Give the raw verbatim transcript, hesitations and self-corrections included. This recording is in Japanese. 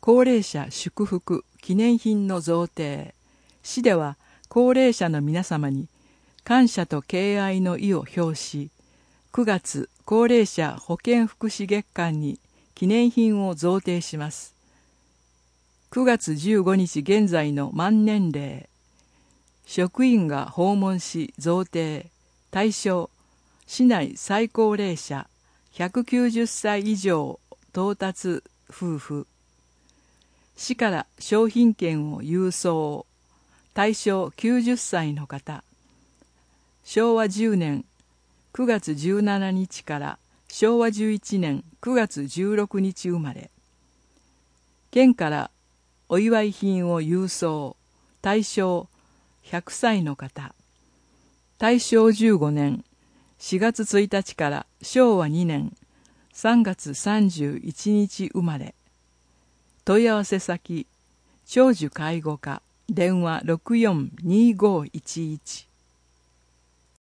高齢者祝福記念品の贈呈。市では高齢者の皆様に感謝と敬愛の意を表し、くがつ高齢者保健福祉月間に記念品を贈呈します。くがつじゅうごにち現在の満年齢、職員が訪問し贈呈、対象、市内最高齢者ひゃくきゅうじゅっさい以上到達夫婦、市から商品券を郵送、対象きゅうじゅっさいの方、しょうわじゅうねんくがつじゅうしちにちからしょうわじゅういちねんくがつじゅうろくにち生まれ、県からお祝い品を郵送、対象ひゃくさいの方、大正じゅうごねんしがつついたちからしょうわにねんさんがつさんじゅういちにち生まれ、問い合わせ先、長寿介護課、電話ろくよんにーごーいちいち。